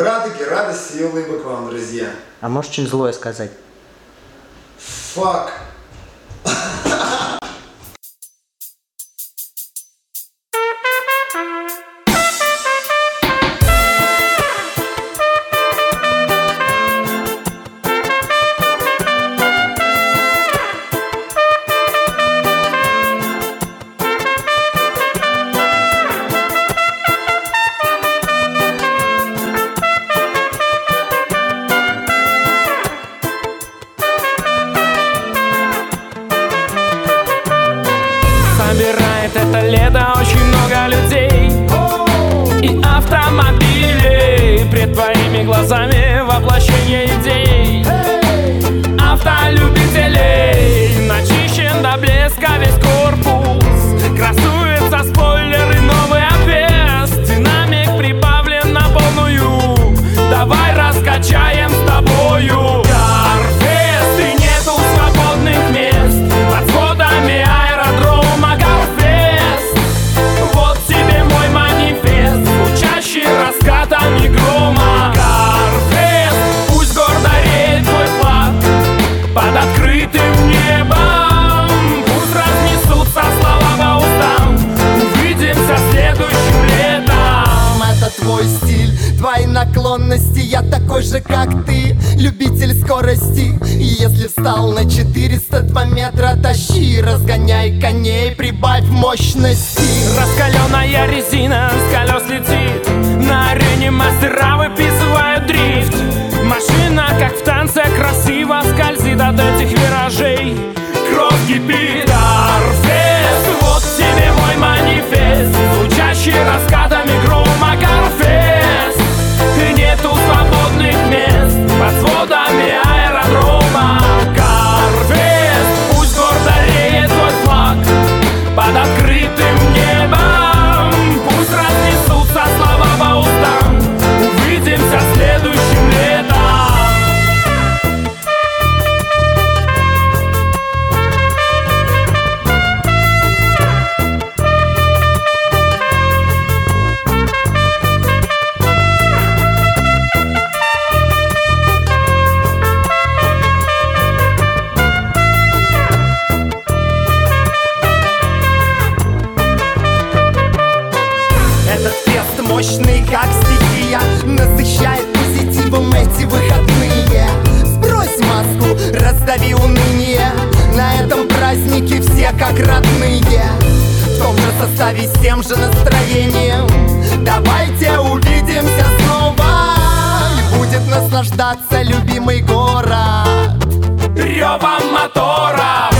Радуги, радости и улыбок вам, друзья. А можешь что-нибудь злое сказать? Fuck. Собирает это лето очень много людей и автомобилей. Пред твоими глазами воплощение идей автолюбителей. Начищен до блеска весь корпус, красуется спойлер и новый обвес. Динамик прибавлен на полную, давай раскачаем с тобою. Карфест, и нету свободных мест под сводами аэродрома. Карфест, вот тебе мой манифест, звучащий раскатами грома. Карфест, пусть гордо реет твой флаг под открытым небом. Пусть разнесутся слова по устам, увидимся следующим летом. Это твой стиль, твои наклонности, я такой же, как ты, любитель скорости. И если встал на 402 метра, тащи, разгоняй коней, прибавь мощности. Раскаленная резина с колес летит, на арене мастера выписывают дрифт. Машина, как в танце, красиво скользит от этих виражей, кровь кипит. Карфест, вот тебе мой манифест, звучащий раскатами грома. Карфест, и нету свободных мест под сводами аэродрома. Карфест, пусть гордо реет твой флаг под открытым небом. Пусть разнесутся слова по устам, увидимся следующим летом. Этот фест мощный, как стихия, насыщает позитивом эти выходные. Сбрось маску, раздави уныние, на этом празднике все как родные. В том же составе, с тем же настроением, давайте увидимся снова, и будет наслаждаться любимый город Ревом мотора.